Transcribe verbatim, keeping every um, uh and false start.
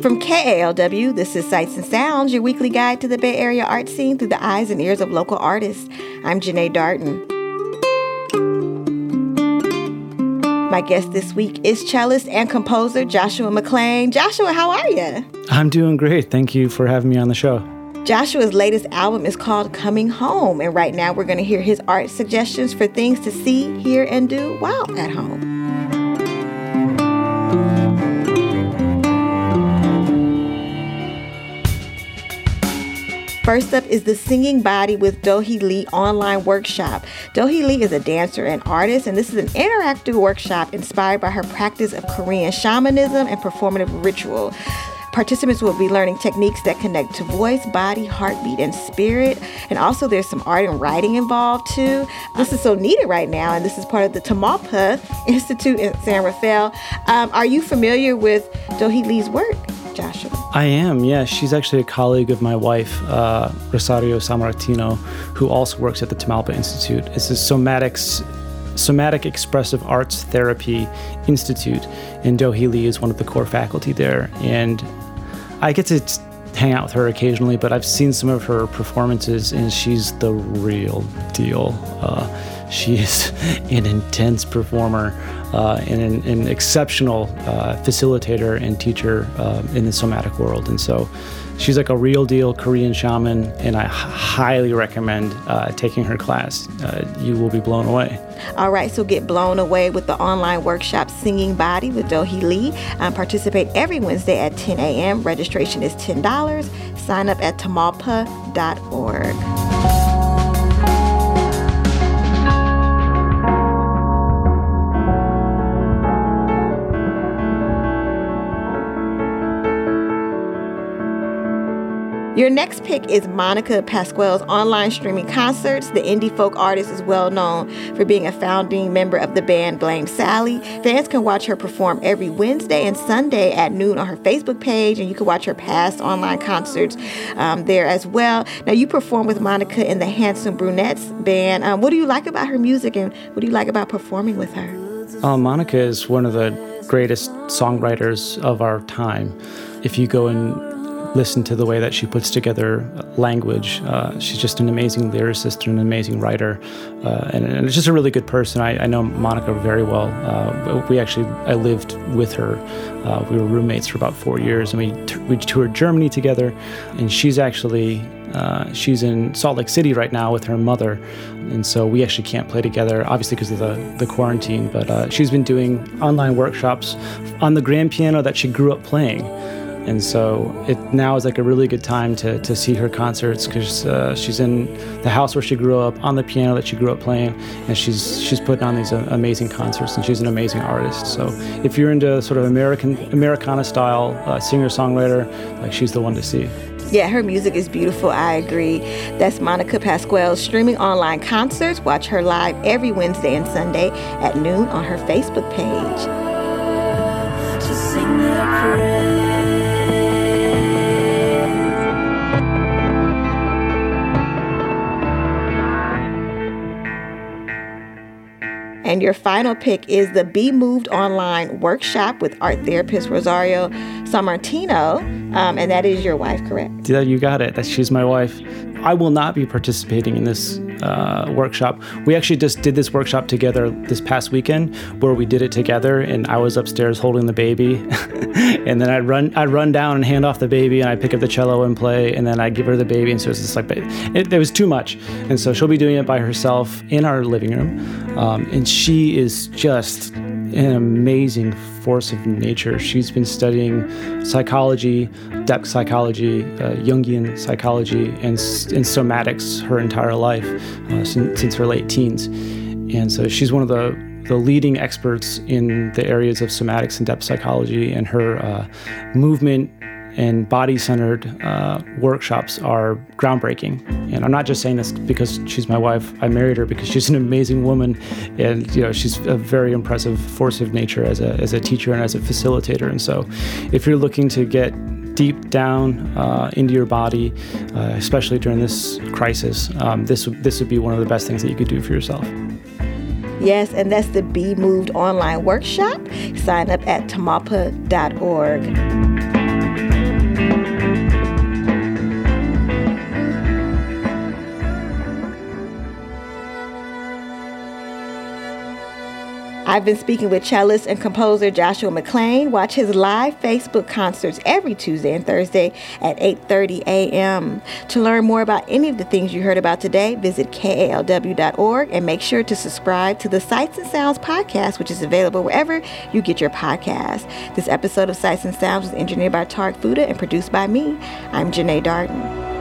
From K A L W, this is Sights and Sounds, your weekly guide to the Bay Area art scene through the eyes and ears of local artists. I'm Janae Darton. My guest this week is cellist and composer Joshua McClain. Joshua, how are you? I'm doing great. Thank you for having me on the show. Joshua's latest album is called Coming Home, and right now we're going to hear his art suggestions for things to see, hear, and do while at home. First up is the Singing Body with Do-hee Lee online workshop. Do-hee Lee is a dancer and artist, and this is an interactive workshop inspired by her practice of Korean shamanism and performative ritual. Participants will be learning techniques that connect to voice, body, heartbeat, and spirit. And also there's some art and writing involved too. This is so needed right now, and this is part of the Tamalpa Institute in San Rafael. Um, are you familiar with Do-hee Lee's work, Joshua? I am, yeah. She's actually a colleague of my wife, uh, Rosario Sammartino, who also works at the Tamalpa Institute. It's a somatics, Somatic Expressive Arts Therapy Institute, and Do-hee Lee is one of the core faculty there. And I get to t- hang out with her occasionally, but I've seen some of her performances, and she's the real deal. Uh, she is an intense performer uh, and an, an exceptional uh, facilitator and teacher uh, in the somatic world. And so she's like a real deal Korean shaman, and I h- highly recommend uh, taking her class. Uh, you will be blown away. All right, so get blown away with the online workshop Singing Body with Do-hee Lee. Um, participate every Wednesday at ten a.m. Registration is ten dollars. Sign up at tamalpa dot org. Your next pick is Monica Pasquale's online streaming concerts. The indie folk artist is well known for being a founding member of the band Blame Sally. Fans can watch her perform every Wednesday and Sunday at noon on her Facebook page, and you can watch her past online concerts um, there as well. Now, you perform with Monica in the Handsome Brunettes band. Um, what do you like about her music, and what do you like about performing with her? Uh, Monica is one of the greatest songwriters of our time. If you go and listen to the way that she puts together language. Uh, she's just an amazing lyricist and an amazing writer, uh, and, and just a really good person. I, I know Monica very well. Uh, we actually, I lived with her. Uh, we were roommates for about four years, and we t- we toured Germany together. And she's actually uh, she's in Salt Lake City right now with her mother, and so we actually can't play together, obviously because of the the quarantine. But uh, she's been doing online workshops on the grand piano that she grew up playing. And so it now is like a really good time to to see her concerts, because uh, she's in the house where she grew up, on the piano that she grew up playing, and she's she's putting on these uh, amazing concerts, and she's an amazing artist. So if you're into sort of American Americana style uh, singer-songwriter, like she's the one to see. Yeah, her music is beautiful. I agree. That's Monica Pasquale's streaming online concerts. Watch her live every Wednesday and Sunday at noon on her Facebook page. To sing their praise. And your final pick is the Be Moved online workshop with art therapist Rosario Sammartino, um, and that is your wife, correct? Yeah, you got it. That she's my wife. I will not be participating in this uh, workshop. We actually just did this workshop together this past weekend, where we did it together, and I was upstairs holding the baby, and then I'd run, I'd run down and hand off the baby, and I'd pick up the cello and play, and then I'd give her the baby, and so it's just like, it, it was too much, and so she'll be doing it by herself in our living room, um, and she is just an amazing force of nature. She's been studying psychology, depth psychology, uh, Jungian psychology, and, and somatics her entire life, uh, since, since her late teens. And so she's one of the, the leading experts in the areas of somatics and depth psychology, and her uh, movement and body-centered uh, workshops are groundbreaking. And I'm not just saying this because she's my wife. I married her because she's an amazing woman, and you know she's a very impressive force of nature as a as a teacher and as a facilitator. And so, if you're looking to get deep down uh, into your body, uh, especially during this crisis, um, this this would be one of the best things that you could do for yourself. Yes, and that's the Be Moved online workshop. Sign up at tamalpa dot org. I've been speaking with cellist and composer Joshua McClain. Watch his live Facebook concerts every Tuesday and Thursday at eight thirty a.m. To learn more about any of the things you heard about today, visit K A L W dot org and make sure to subscribe to the Sights and Sounds podcast, which is available wherever you get your podcasts. This episode of Sights and Sounds was engineered by Tarek Fuda and produced by me. I'm Janae Darden.